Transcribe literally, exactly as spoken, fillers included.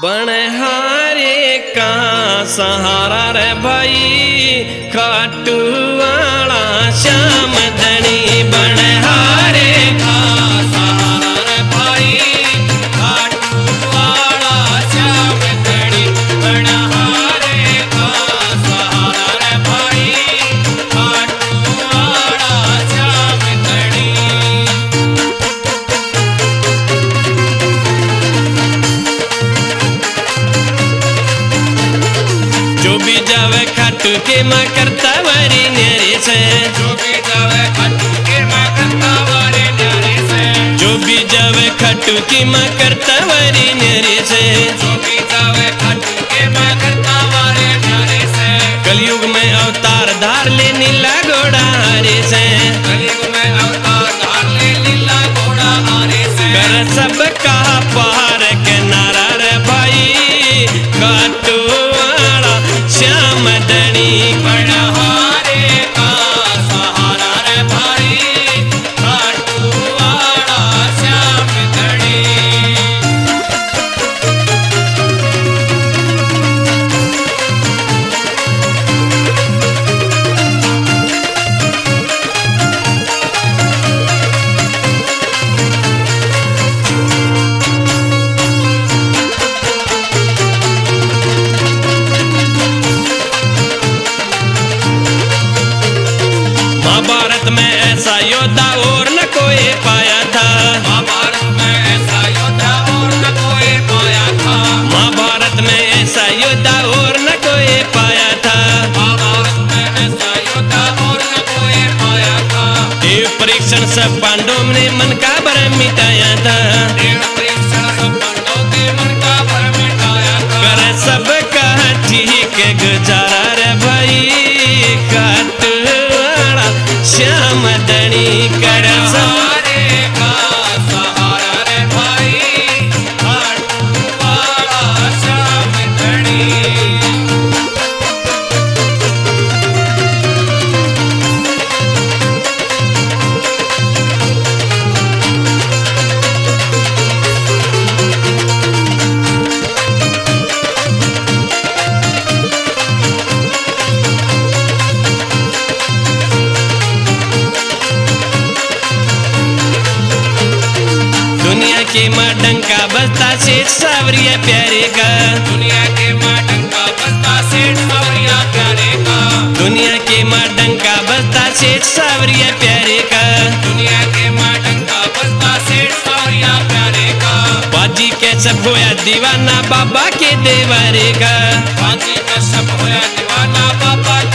बनहारे का सहारा रे भाई खाटू वाला श्याम धनी। बनहारे का सहारा रे भाई खाटू वाला श्याम धनी। बनहारे का सहारा रे भाई खाटू वाला श्याम धनी। जो भी जावे खाटू के माँ करता वारी न्यारे से। जो भी जावे खाटू के माँ करता वारी न्यारे से। जो भी जावे खाटू की माँ करता वारी न्यारे से। जो भी जावे खाटू के माँ करता वारी न्यारे से। कलयुग में अवतार धार ले नीला घोड़ा हारे से। कलयुग में अवतार धार ले नीला घोड़ा हारे से। कर सब का पार के नारा रे भाई खाटू वाला श्याम धनी। बनहारे का सहारा रे भाई खाटू वाला श्याम धनी। महाभारत में ऐसा योद्धा और न कोई पाया था। महाभारत में ऐसा योद्धा और न कोई पाया था। महाभारत में ऐसा योद्धा और न कोई पाया था। महाभारत में ऐसा योद्धा और न कोई पाया था। देव परीक्षण सब पांडवों ने मन का भ्रम मिटाया था। देव परीक्षण सब पांडवों के मन का भ्रम मिटाया था। कर सब का ठीक गुजारा रे भाई खाटू वाला श्याम धनी। कर सब बनहारे का सहारा रे भाई खाटू वाला श्याम धनी। दुनिया के माँ डंका बजता सेठ सावरिया प्यारे का। दुनिया के माँ डंका बजता सेठ सावरिया प्यारे का। दुनिया के माँ डंका बजता सेठ सावरिया प्यारे का। दुनिया के माँ डंका बजता सेठ सावरिया प्यारे का। बाजी के सब होया दीवाना बाबा के देवारे का। बाजी का सब होया दीवाना बाबा